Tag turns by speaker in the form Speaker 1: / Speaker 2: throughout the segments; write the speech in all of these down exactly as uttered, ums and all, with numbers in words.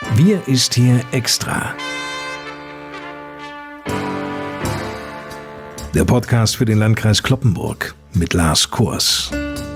Speaker 1: Wir ist hier extra. Der Podcast für den Landkreis Cloppenburg mit Lars Kurs.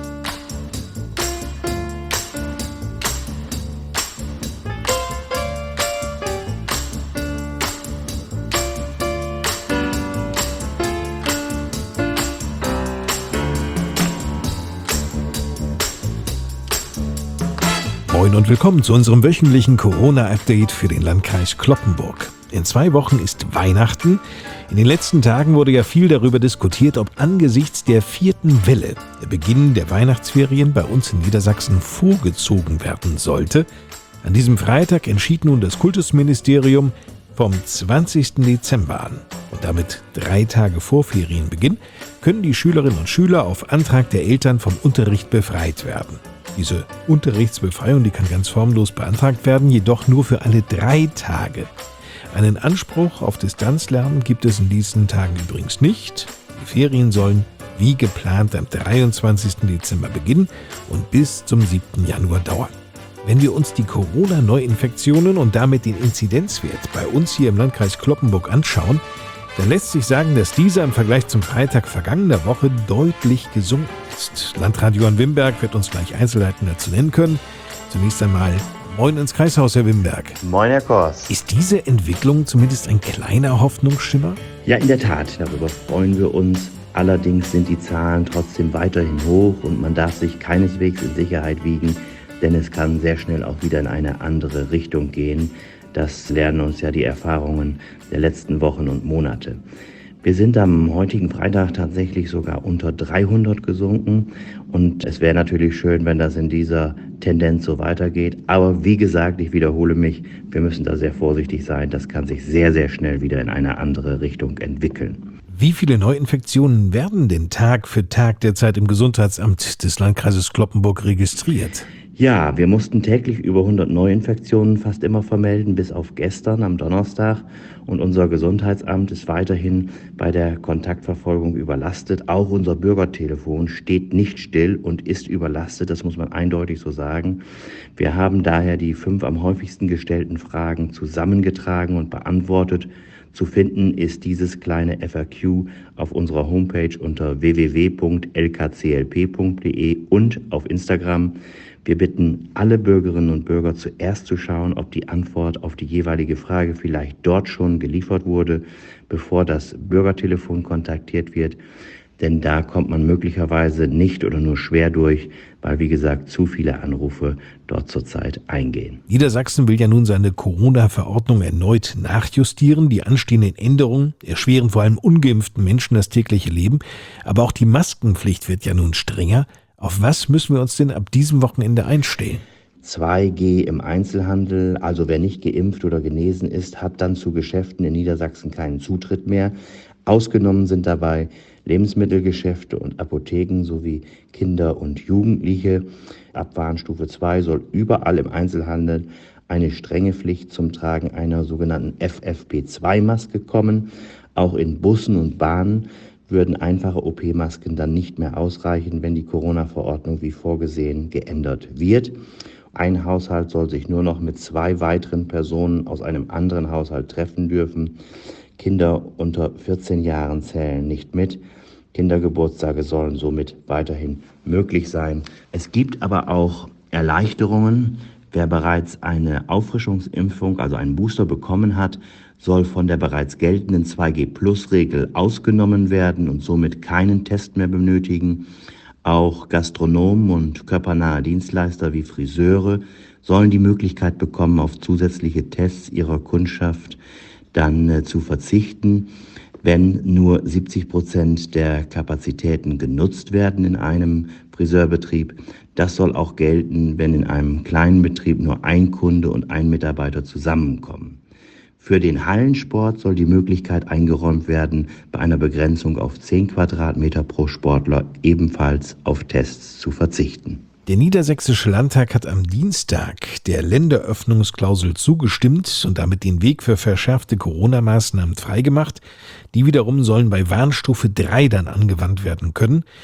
Speaker 1: Moin und willkommen zu unserem wöchentlichen Corona-Update für den Landkreis Cloppenburg. In zwei Wochen ist Weihnachten. In den letzten Tagen wurde ja viel darüber diskutiert, ob angesichts der vierten Welle der Beginn der Weihnachtsferien bei uns in Niedersachsen vorgezogen werden sollte. An diesem Freitag entschied nun das Kultusministerium, vom zwanzigsten Dezember an und damit drei Tage vor Ferienbeginn können die Schülerinnen und Schüler auf Antrag der Eltern vom Unterricht befreit werden. Diese Unterrichtsbefreiung, die kann ganz formlos beantragt werden, jedoch nur für alle drei Tage. Einen Anspruch auf Distanzlernen gibt es in diesen Tagen übrigens nicht. Die Ferien sollen wie geplant am dreiundzwanzigsten Dezember beginnen und bis zum siebten Januar dauern. Wenn wir uns die Corona-Neuinfektionen und damit den Inzidenzwert bei uns hier im Landkreis Cloppenburg anschauen, dann lässt sich sagen, dass dieser im Vergleich zum Freitag vergangener Woche deutlich gesunken ist. Landrat Johann Wimberg wird uns gleich Einzelheiten dazu nennen können. Zunächst einmal Moin ins Kreishaus, Herr Wimberg.
Speaker 2: Moin, Herr Kors.
Speaker 1: Ist diese Entwicklung zumindest ein kleiner Hoffnungsschimmer?
Speaker 2: Ja, in der Tat, darüber freuen wir uns. Allerdings sind die Zahlen trotzdem weiterhin hoch und man darf sich keineswegs in Sicherheit wiegen, denn es kann sehr schnell auch wieder in eine andere Richtung gehen. Das lernen uns ja die Erfahrungen der letzten Wochen und Monate. Wir sind am heutigen Freitag tatsächlich sogar unter dreihundert gesunken und es wäre natürlich schön, wenn das in dieser Tendenz so weitergeht. Aber wie gesagt, ich wiederhole mich, wir müssen da sehr vorsichtig sein. Das kann sich sehr, sehr schnell wieder in eine andere Richtung entwickeln.
Speaker 1: Wie viele Neuinfektionen werden denn Tag für Tag derzeit im Gesundheitsamt des Landkreises Cloppenburg registriert?
Speaker 2: Ja, wir mussten täglich über hundert Neuinfektionen fast immer vermelden, bis auf gestern am Donnerstag. Und unser Gesundheitsamt ist weiterhin bei der Kontaktverfolgung überlastet. Auch unser Bürgertelefon steht nicht still und ist überlastet, das muss man eindeutig so sagen. Wir haben daher die fünf am häufigsten gestellten Fragen zusammengetragen und beantwortet. Zu finden ist dieses kleine F A Q auf unserer Homepage unter w w w punkt l k c l p punkt d e und auf Instagram. Wir bitten alle Bürgerinnen und Bürger zuerst zu schauen, ob die Antwort auf die jeweilige Frage vielleicht dort schon geliefert wurde, bevor das Bürgertelefon kontaktiert wird. Denn da kommt man möglicherweise nicht oder nur schwer durch, weil, wie gesagt, zu viele Anrufe dort zurzeit eingehen.
Speaker 1: Niedersachsen will ja nun seine Corona-Verordnung erneut nachjustieren. Die anstehenden Änderungen erschweren vor allem ungeimpften Menschen das tägliche Leben. Aber auch die Maskenpflicht wird ja nun strenger. Auf was müssen wir uns denn ab diesem Wochenende einstellen?
Speaker 2: zwei G im Einzelhandel, also wer nicht geimpft oder genesen ist, hat dann zu Geschäften in Niedersachsen keinen Zutritt mehr. Ausgenommen sind dabei Lebensmittelgeschäfte und Apotheken sowie Kinder und Jugendliche. Ab Warnstufe zwei soll überall im Einzelhandel eine strenge Pflicht zum Tragen einer sogenannten F F P zwei Maske kommen. Auch in Bussen und Bahnen würden einfache O P-Masken dann nicht mehr ausreichen, wenn die Corona-Verordnung wie vorgesehen geändert wird. Ein Haushalt soll sich nur noch mit zwei weiteren Personen aus einem anderen Haushalt treffen dürfen. Kinder unter vierzehn Jahren zählen nicht mit. Kindergeburtstage sollen somit weiterhin möglich sein. Es gibt aber auch Erleichterungen. Wer bereits eine Auffrischungsimpfung, also einen Booster bekommen hat, soll von der bereits geltenden zwei G Plus Regel ausgenommen werden und somit keinen Test mehr benötigen. Auch Gastronomen und körpernahe Dienstleister wie Friseure sollen die Möglichkeit bekommen, auf zusätzliche Tests ihrer Kundschaft dann äh, zu verzichten, wenn nur siebzig Prozent der Kapazitäten genutzt werden in einem Friseurbetrieb. Das soll auch gelten, wenn in einem kleinen Betrieb nur ein Kunde und ein Mitarbeiter zusammenkommen. Für den Hallensport soll die Möglichkeit eingeräumt werden, bei einer Begrenzung auf zehn Quadratmeter pro Sportler ebenfalls auf Tests zu verzichten.
Speaker 1: Der Niedersächsische Landtag hat am Dienstag der Länderöffnungsklausel zugestimmt und damit den Weg für verschärfte Corona-Maßnahmen freigemacht. Die wiederum sollen bei Warnstufe drei dann angewandt werden können.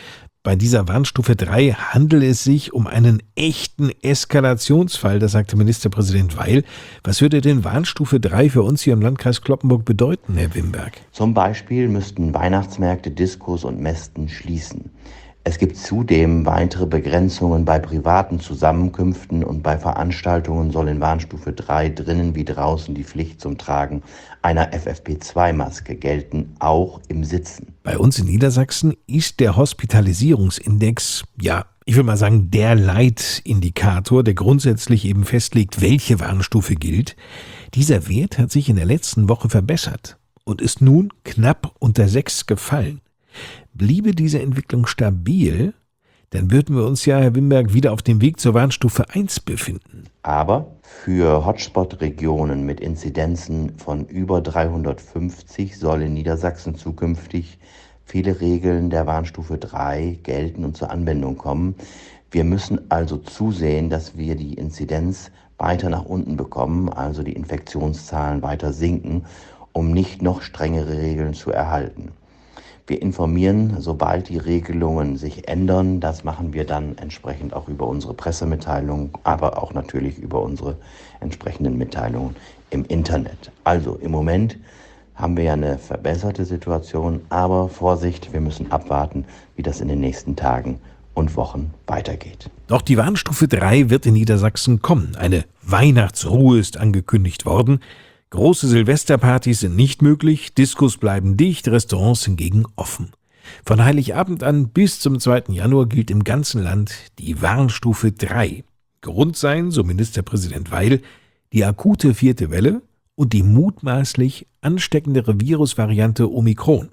Speaker 1: Bei dieser Warnstufe drei handelt es sich um einen echten Eskalationsfall, das sagte Ministerpräsident Weil. Was würde denn Warnstufe drei für uns hier im Landkreis Cloppenburg bedeuten, Herr Wimberg?
Speaker 2: Zum Beispiel müssten Weihnachtsmärkte, Diskos und Messen schließen. Es gibt zudem weitere Begrenzungen bei privaten Zusammenkünften und bei Veranstaltungen soll in Warnstufe drei drinnen wie draußen die Pflicht zum Tragen einer F F P zwei Maske gelten, auch im Sitzen.
Speaker 1: Bei uns in Niedersachsen ist der Hospitalisierungsindex, ja, ich will mal sagen, der Leitindikator, der grundsätzlich eben festlegt, welche Warnstufe gilt. Dieser Wert hat sich in der letzten Woche verbessert und ist nun knapp unter sechs gefallen. Bliebe diese Entwicklung stabil, dann würden wir uns ja, Herr Wimberg, wieder auf dem Weg zur Warnstufe eins befinden.
Speaker 2: Aber für Hotspot-Regionen mit Inzidenzen von über dreihundertfünfzig soll in Niedersachsen zukünftig viele Regeln der Warnstufe drei gelten und zur Anwendung kommen. Wir müssen also zusehen, dass wir die Inzidenz weiter nach unten bekommen, also die Infektionszahlen weiter sinken, um nicht noch strengere Regeln zu erhalten. Wir informieren, sobald die Regelungen sich ändern. Das machen wir dann entsprechend auch über unsere Pressemitteilungen, aber auch natürlich über unsere entsprechenden Mitteilungen im Internet. Also im Moment haben wir ja eine verbesserte Situation, aber Vorsicht, wir müssen abwarten, wie das in den nächsten Tagen und Wochen weitergeht.
Speaker 1: Doch die Warnstufe drei wird in Niedersachsen kommen. Eine Weihnachtsruhe ist angekündigt worden. Große Silvesterpartys sind nicht möglich, Diskos bleiben dicht, Restaurants hingegen offen. Von Heiligabend an bis zum zweiten Januar gilt im ganzen Land die Warnstufe drei. Grund seien, so Ministerpräsident Weil, die akute vierte Welle und die mutmaßlich ansteckendere Virusvariante Omikron.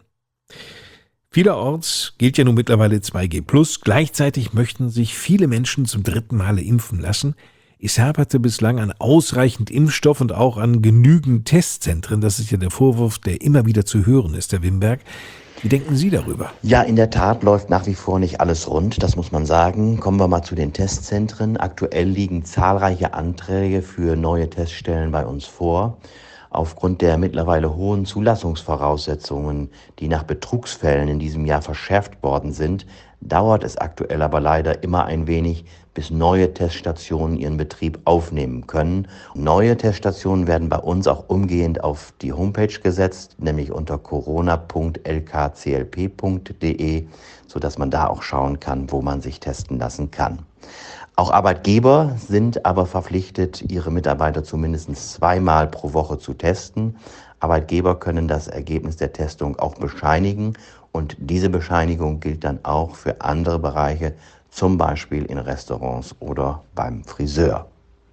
Speaker 1: Vielerorts gilt ja nun mittlerweile zwei G plus, gleichzeitig möchten sich viele Menschen zum dritten Male impfen lassen. Es haperte bislang an ausreichend Impfstoff und auch an genügend Testzentren. Das ist ja der Vorwurf, der immer wieder zu hören ist, Herr Wimberg. Wie denken Sie darüber?
Speaker 2: Ja, in der Tat läuft nach wie vor nicht alles rund, das muss man sagen. Kommen wir mal zu den Testzentren. Aktuell liegen zahlreiche Anträge für neue Teststellen bei uns vor. Aufgrund der mittlerweile hohen Zulassungsvoraussetzungen, die nach Betrugsfällen in diesem Jahr verschärft worden sind, dauert es aktuell aber leider immer ein wenig, bis neue Teststationen ihren Betrieb aufnehmen können. Neue Teststationen werden bei uns auch umgehend auf die Homepage gesetzt, nämlich unter corona punkt l k c l p punkt d e, sodass man da auch schauen kann, wo man sich testen lassen kann. Auch Arbeitgeber sind aber verpflichtet, ihre Mitarbeiter zumindest zweimal pro Woche zu testen. Arbeitgeber können das Ergebnis der Testung auch bescheinigen und diese Bescheinigung gilt dann auch für andere Bereiche, zum Beispiel in Restaurants oder beim Friseur.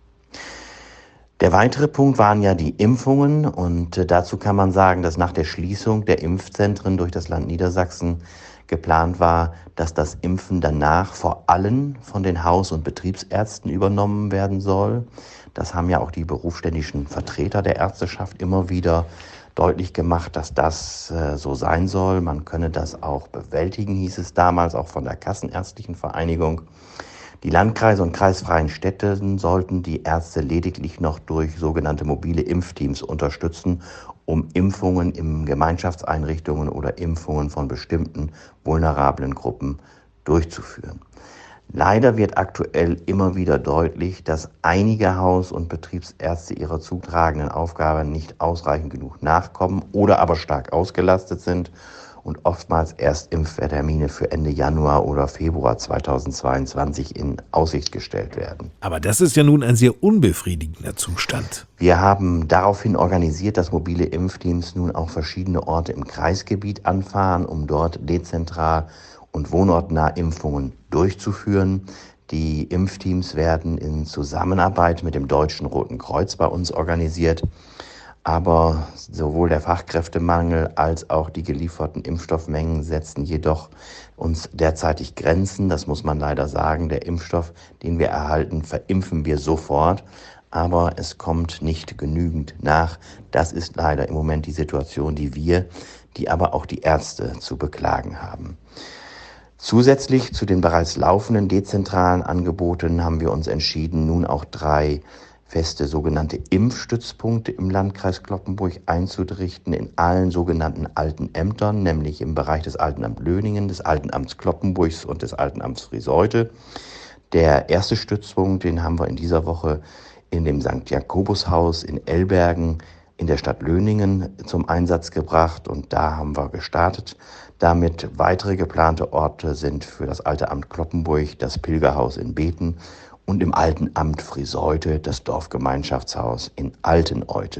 Speaker 2: Der weitere Punkt waren ja die Impfungen und dazu kann man sagen, dass nach der Schließung der Impfzentren durch das Land Niedersachsen geplant war, dass das Impfen danach vor allem von den Haus- und Betriebsärzten übernommen werden soll. Das haben ja auch die berufsständischen Vertreter der Ärzteschaft immer wieder deutlich gemacht, dass das äh, so sein soll. Man könne das auch bewältigen, hieß es damals, auch von der Kassenärztlichen Vereinigung. Die Landkreise und kreisfreien Städte sollten die Ärzte lediglich noch durch sogenannte mobile Impfteams unterstützen, um Impfungen in Gemeinschaftseinrichtungen oder Impfungen von bestimmten vulnerablen Gruppen durchzuführen. Leider wird aktuell immer wieder deutlich, dass einige Haus- und Betriebsärzte ihrer zutragenden Aufgabe nicht ausreichend genug nachkommen oder aber stark ausgelastet sind und oftmals erst Impftermine für Ende Januar oder Februar zweitausendzweiundzwanzig in Aussicht gestellt werden.
Speaker 1: Aber das ist ja nun ein sehr unbefriedigender Zustand.
Speaker 2: Wir haben daraufhin organisiert, dass mobile Impfteams nun auch verschiedene Orte im Kreisgebiet anfahren, um dort dezentral und wohnortnah Impfungen durchzuführen. Die Impfteams werden in Zusammenarbeit mit dem Deutschen Roten Kreuz bei uns organisiert. Aber sowohl der Fachkräftemangel als auch die gelieferten Impfstoffmengen setzen jedoch uns derzeitig Grenzen. Das muss man leider sagen. Der Impfstoff, den wir erhalten, verimpfen wir sofort. Aber es kommt nicht genügend nach. Das ist leider im Moment die Situation, die wir, die aber auch die Ärzte zu beklagen haben. Zusätzlich zu den bereits laufenden dezentralen Angeboten haben wir uns entschieden, nun auch drei feste sogenannte Impfstützpunkte im Landkreis Cloppenburg einzurichten in allen sogenannten alten Ämtern, nämlich im Bereich des Altenamts Löningen, des Altenamts Cloppenburgs und des Altenamts Friseute. Der erste Stützpunkt, den haben wir in dieser Woche in dem Sankt Jakobus-Haus in Elbergen in der Stadt Löningen zum Einsatz gebracht und da haben wir gestartet. Damit weitere geplante Orte sind für das alte Amt Cloppenburg das Pilgerhaus in Beten und im alten Amt Friseute das Dorfgemeinschaftshaus in Alteneute.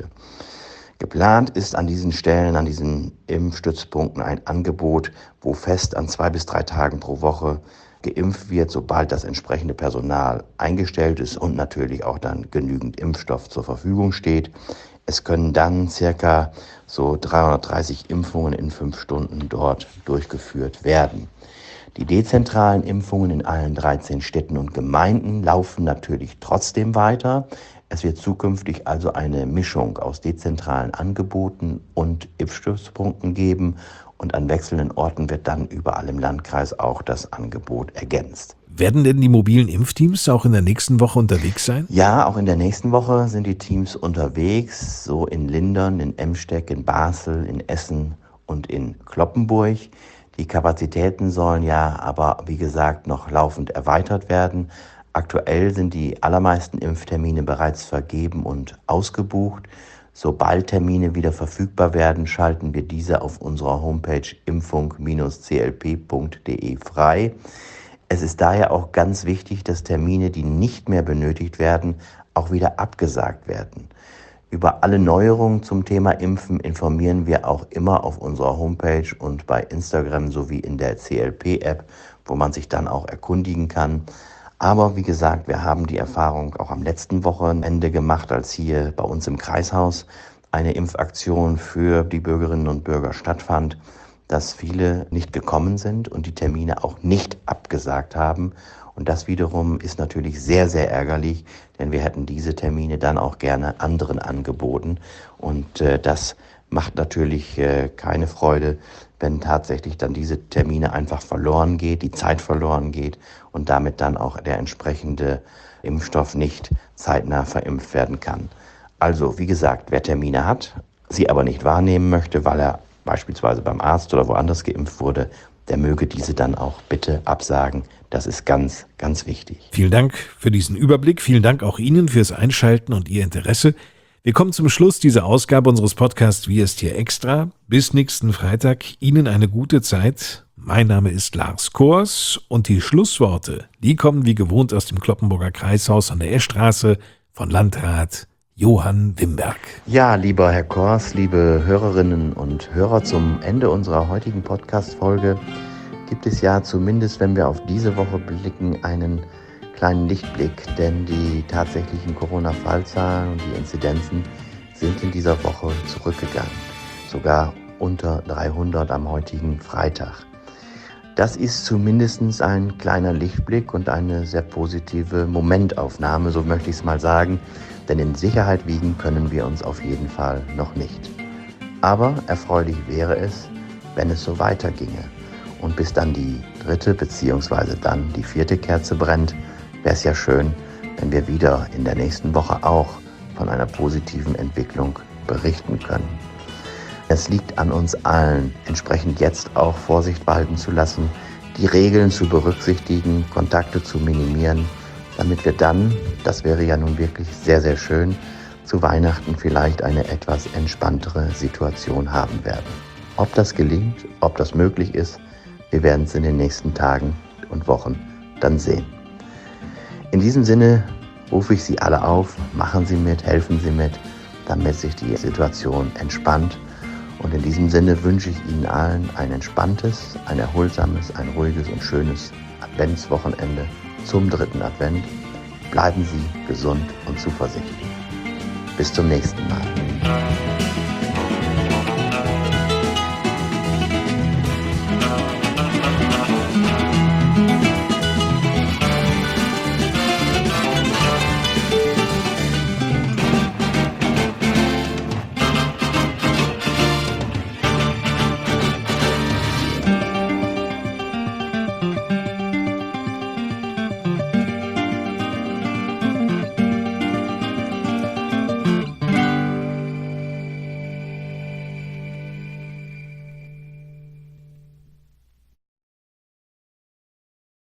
Speaker 2: Geplant ist an diesen Stellen, an diesen Impfstützpunkten ein Angebot, wo fest an zwei bis drei Tagen pro Woche geimpft wird, sobald das entsprechende Personal eingestellt ist und natürlich auch dann genügend Impfstoff zur Verfügung steht. Es können dann circa so dreihundertdreißig Impfungen in fünf Stunden dort durchgeführt werden. Die dezentralen Impfungen in allen dreizehn Städten und Gemeinden laufen natürlich trotzdem weiter. Es wird zukünftig also eine Mischung aus dezentralen Angeboten und Impfstützpunkten geben und an wechselnden Orten wird dann überall im Landkreis auch das Angebot ergänzt.
Speaker 1: Werden denn die mobilen Impfteams auch in der nächsten Woche unterwegs sein?
Speaker 2: Ja, auch in der nächsten Woche sind die Teams unterwegs, so in Lindern, in Emsteck, in Basel, in Essen und in Cloppenburg. Die Kapazitäten sollen ja aber, wie gesagt, noch laufend erweitert werden. Aktuell sind die allermeisten Impftermine bereits vergeben und ausgebucht. Sobald Termine wieder verfügbar werden, schalten wir diese auf unserer Homepage impfung Bindestrich c l p punkt d e frei. Es ist daher auch ganz wichtig, dass Termine, die nicht mehr benötigt werden, auch wieder abgesagt werden. Über alle Neuerungen zum Thema Impfen informieren wir auch immer auf unserer Homepage und bei Instagram sowie in der C L P-App, wo man sich dann auch erkundigen kann. Aber wie gesagt, wir haben die Erfahrung auch am letzten Wochenende gemacht, als hier bei uns im Kreishaus eine Impfaktion für die Bürgerinnen und Bürger stattfand, dass viele nicht gekommen sind und die Termine auch nicht abgesagt haben. Und das wiederum ist natürlich sehr, sehr ärgerlich, denn wir hätten diese Termine dann auch gerne anderen angeboten. Und äh, das macht natürlich äh, keine Freude, wenn tatsächlich dann diese Termine einfach verloren geht, die Zeit verloren geht und damit dann auch der entsprechende Impfstoff nicht zeitnah verimpft werden kann. Also, wie gesagt, wer Termine hat, sie aber nicht wahrnehmen möchte, weil er beispielsweise beim Arzt oder woanders geimpft wurde, der möge diese dann auch bitte absagen. Das ist ganz, ganz wichtig.
Speaker 1: Vielen Dank für diesen Überblick. Vielen Dank auch Ihnen fürs Einschalten und Ihr Interesse. Wir kommen zum Schluss dieser Ausgabe unseres Podcasts Wir ist hier extra. Bis nächsten Freitag. Ihnen eine gute Zeit. Mein Name ist Lars Kors und die Schlussworte, die kommen wie gewohnt aus dem Cloppenburger Kreishaus an der Eschstraße von Landrat Johann Wimberg.
Speaker 2: Ja, lieber Herr Kors, liebe Hörerinnen und Hörer, zum Ende unserer heutigen Podcast-Folge gibt es ja zumindest, wenn wir auf diese Woche blicken, einen kleinen Lichtblick, denn die tatsächlichen Corona-Fallzahlen und die Inzidenzen sind in dieser Woche zurückgegangen, sogar unter dreihundert am heutigen Freitag. Das ist zumindest ein kleiner Lichtblick und eine sehr positive Momentaufnahme, so möchte ich es mal sagen, denn in Sicherheit wiegen können wir uns auf jeden Fall noch nicht. Aber erfreulich wäre es, wenn es so weiterginge. Und bis dann die dritte bzw. dann die vierte Kerze brennt, wäre es ja schön, wenn wir wieder in der nächsten Woche auch von einer positiven Entwicklung berichten können. Es liegt an uns allen, entsprechend jetzt auch Vorsicht walten zu lassen, die Regeln zu berücksichtigen, Kontakte zu minimieren, damit wir dann, das wäre ja nun wirklich sehr, sehr schön, zu Weihnachten vielleicht eine etwas entspanntere Situation haben werden. Ob das gelingt, ob das möglich ist, wir werden es in den nächsten Tagen und Wochen dann sehen. In diesem Sinne rufe ich Sie alle auf, machen Sie mit, helfen Sie mit, damit sich die Situation entspannt. Und in diesem Sinne wünsche ich Ihnen allen ein entspanntes, ein erholsames, ein ruhiges und schönes Adventswochenende zum dritten Advent. Bleiben Sie gesund und zuversichtlich. Bis zum nächsten Mal.